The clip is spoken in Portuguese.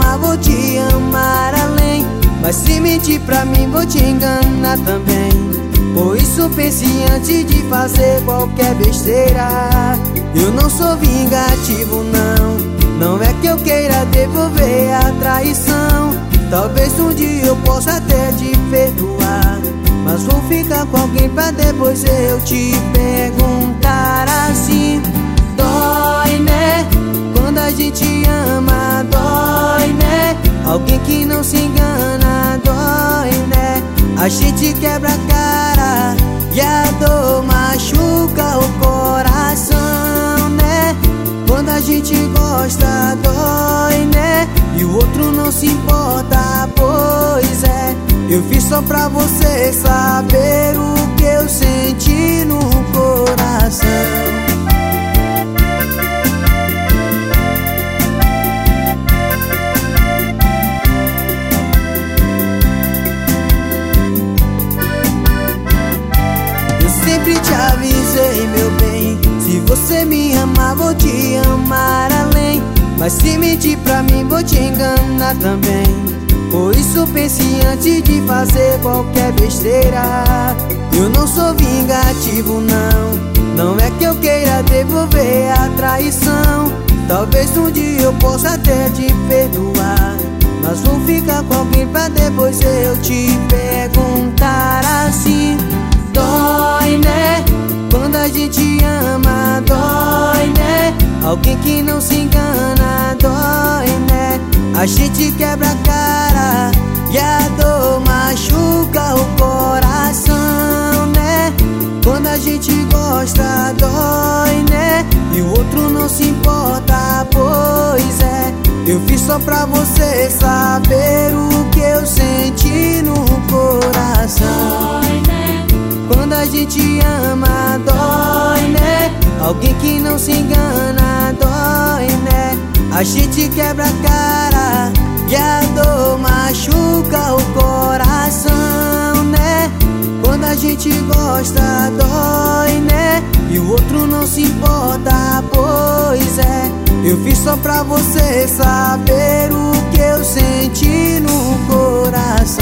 amar, vou te amar além. Mas se mentir pra mim, vou te enganar também. Por isso pense antes de fazer qualquer besteira. Eu não sou vingativo, não. Não é que eu queira devolver a traição. Talvez um dia eu possa até te perdoar, mas vou ficar com alguém pra depois eu te perguntar assim. Dói, né? Quando a gente ama, dói, né? Alguém que não se engana, dói, né? A gente quebra a cara e a dor machuca o coração, né? Quando a gente gosta, dói, né? E o outro não se importa, pois é. Eu fiz só pra você saber o que eu senti no coração. Sempre te avisei, meu bem, se você me amar, vou te amar além. Mas se mentir pra mim, vou te enganar também. Por isso pense antes de fazer qualquer besteira. Eu não sou vingativo, não. Não é que eu queira devolver a traição. Talvez um dia eu possa até te perdoar, mas vou ficar com alguém pra depois eu te perguntar assim. Dói, né? Quando a gente ama, dói, né? Alguém que não se engana, dói, né? A gente quebra a cara e a dor machuca o coração, né? Quando a gente gosta, dói, né? E o outro não se importa, pois é. Eu fiz só pra você saber o que eu senti no coração. Quando a gente ama, dói, né? Alguém que não se engana, dói, né? A gente quebra a cara e a dor machuca o coração, né? Quando a gente gosta, dói, né? E o outro não se importa, pois é. Eu fiz só pra você saber o que eu senti no coração.